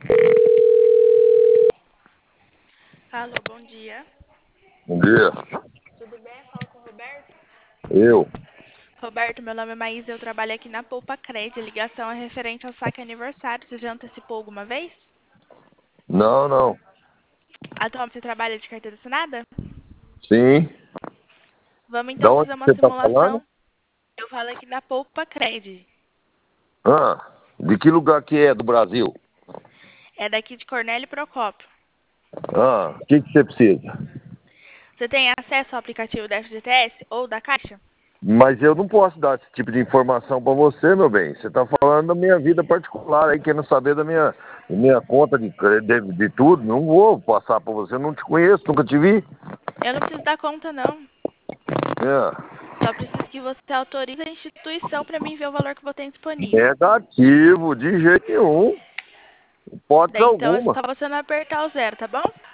Alô, bom dia. Bom dia. Tudo bem? Eu falo com o Roberto. Eu? Roberto, meu nome é Maísa, eu trabalho aqui na Poupa Cred. A ligação é referente ao saque aniversário. Você já antecipou alguma vez? Não, não. Atualmente você trabalha de carteira assinada? Sim. Vamos Da então onde fazer uma você tá falando? simulação. Eu falo aqui na Poupa Cred. Ah, de que lugar que é do Brasil? É daqui de Cornélio Procópio. Ah, o que você precisa? Você tem acesso ao aplicativo da FGTS ou da Caixa? Mas eu não posso dar esse tipo de informação pra você, meu bem. Você tá falando da minha vida particular aí, querendo saber da minha conta de tudo. Não vou passar pra você, eu não te conheço, nunca te vi. Eu não preciso dar conta, não. É. Só preciso que você autorize a instituição para mim ver o valor que você tem disponível. Negativo, de jeito nenhum. Hipótese Daí então é alguma. só você não apertar o zero, tá bom?